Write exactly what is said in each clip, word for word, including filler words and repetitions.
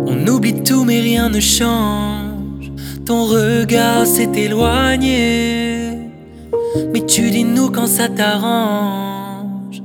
On oublie tout mais rien ne change. Ton regard s'est éloigné, mais tu dis nous quand ça t'arrange.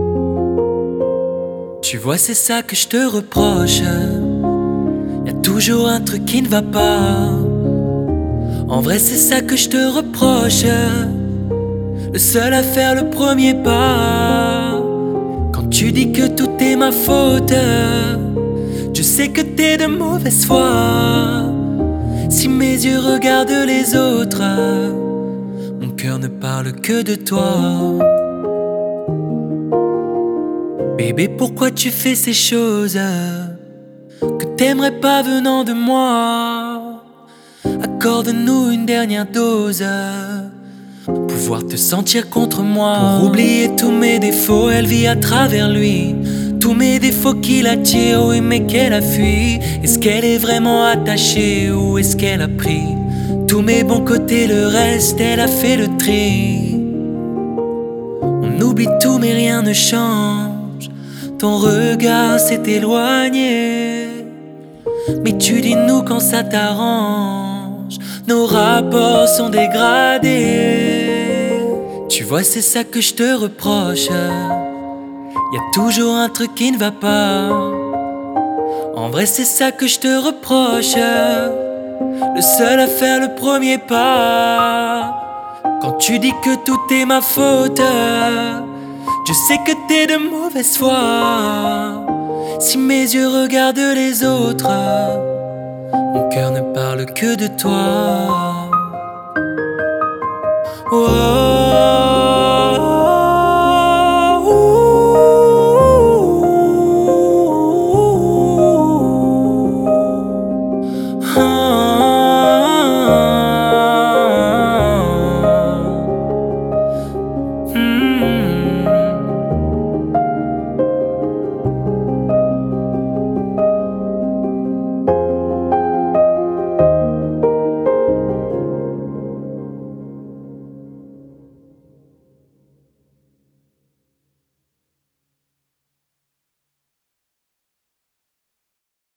Tu vois, c'est ça que je te reproche. Y'a toujours un truc qui ne va pas. En vrai, c'est ça que je te reproche. Le seul à faire le premier pas. Quand tu dis que tout est ma faute, je sais que t'es de mauvaise foi. Si mes yeux regardent les autres, mon cœur ne parle que de toi. Bébé, pourquoi tu fais ces choses que t'aimerais pas venant de moi? Accorde-nous une dernière dose, pouvoir te sentir contre moi. Pour oublier tous mes défauts, elle vit à travers lui. Tous mes défauts qui l'attirent, oui mais qu'elle a fui. Est-ce qu'elle est vraiment attachée ou est-ce qu'elle a pris tous mes bons côtés, le reste elle a fait le tri. On oublie tout mais rien ne change. Ton regard s'est éloigné, mais tu dis nous quand ça t'arrange. Nos rapports sont dégradés. Tu vois, c'est ça que je te reproche. Y'a toujours un truc qui ne va pas. En vrai, c'est ça que je te reproche. Le seul à faire le premier pas. Quand tu dis que tout est ma faute, je sais que t'es de mauvaise foi. Si mes yeux regardent les autres, mon cœur ne parle que de toi. Oh.